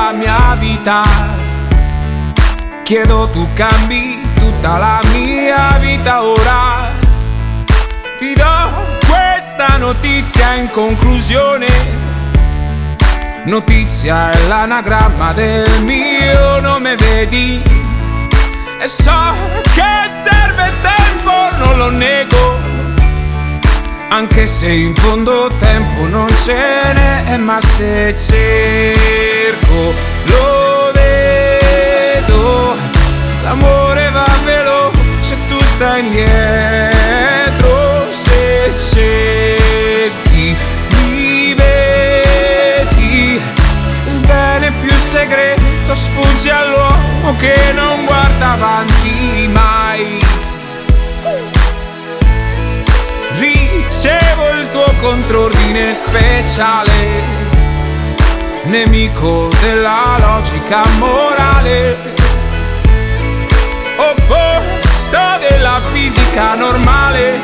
la mia vita. Chiedo tu cambi tutta la mia vita ora. Ti do questa notizia in conclusione. Notizia è l'anagramma del mio nome, vedi? E so che serve tempo, non lo nego, anche se in fondo tempo non ce n'è, ma se cerco lo vedo. L'amore va veloce, tu stai indietro. Se cerchi mi vedi. Il bene più segreto sfugge all'uomo che non guarda avanti mai. Ricevo il tuo contrordine speciale, nemico della logica morale, opposto della fisica normale,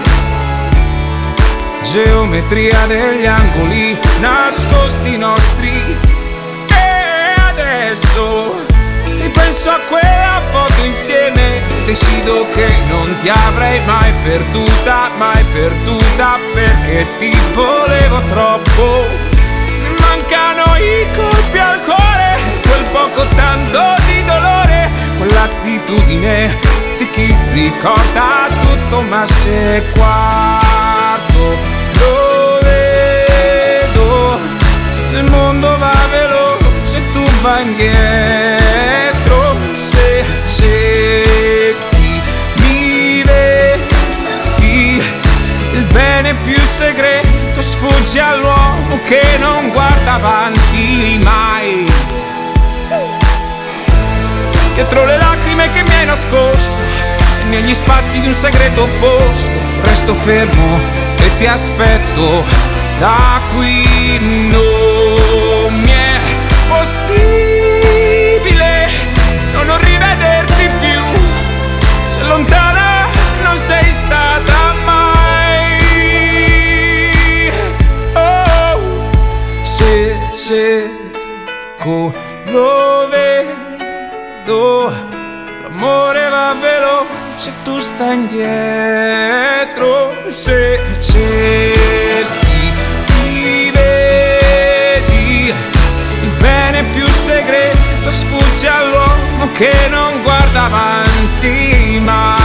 geometria degli angoli nascosti nostri. E adesso ripenso a quella foto insieme, decido che non ti avrei mai perduta, perché ti volevo troppo. Mi mancano i colpi al cuore, quel poco tanto di dolore, quell'attitudine di chi ricorda tutto, ma se guardo lo vedo. Il mondo va veloce, tu vai indietro. Se cerchi mi vedi. Il bene più segreto sfugge all'uomo che non guarda avanti mai. Dietro le lacrime che mi hai nascosto e negli spazi di un segreto posto, resto fermo e ti aspetto. Da qui non mi è possibile non rivederti più. Se lontana non sei stata mai. Oh, se cerco lo vedo. L'amore va veloce, tu stai indietro. Se cerchi mi vedi. Il bene più segreto sfugge all'uomo che non guarda avanti mai.